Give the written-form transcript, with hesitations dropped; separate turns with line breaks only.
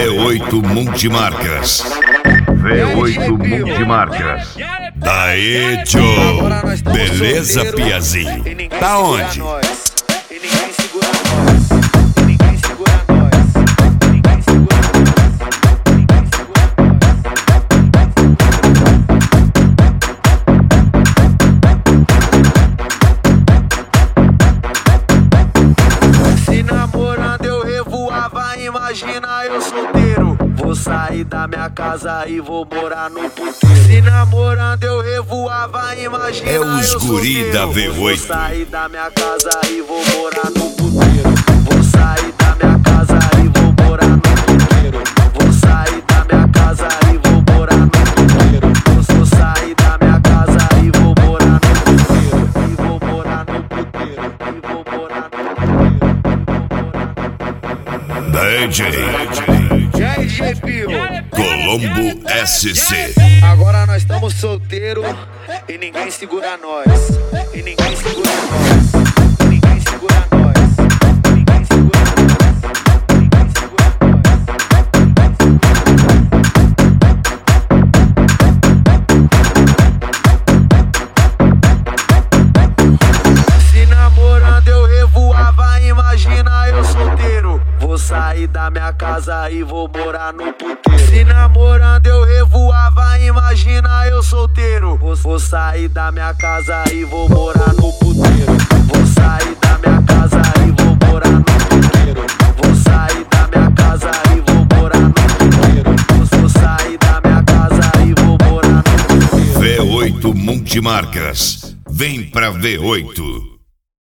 V8 Multimarcas. V8 Multimarcas. Daí, tio. Beleza, Piazinho? Tá onde?
Imagina eu solteiro, vou sair da minha casa e vou morar no puteiro. Se namorando eu revoava, imagina
é os
eu
guri
solteiro,
da V8.
vou sair da minha casa e vou morar no puteiro. Vou sair da minha casa e vou morar no puteiro. Vou sair da minha casa e vou morar no puteiro. Vou sair da minha casa e vou morar no puteiro. E vou morar no puteiro. E vou morar no
DJ
Pio
Colombo SC.
Agora nós estamos solteiros e ninguém segura nós. E ninguém segura nós. Ninguém segura nós. Ninguém segura nós. Ninguém segura nós. Se namorando eu revoava, imagina eu solteiro. Vou sair da minha casa e vou morar no puteiro. Se namorando eu revoava, imagina eu solteiro. Vou sair da minha casa e vou morar no puteiro. Vou sair da minha casa e vou morar no puteiro. Vou sair da minha casa e vou morar no puteiro. Vou sair da minha casa e vou morar no puteiro.
V8 Multimarcas. Vem pra V8.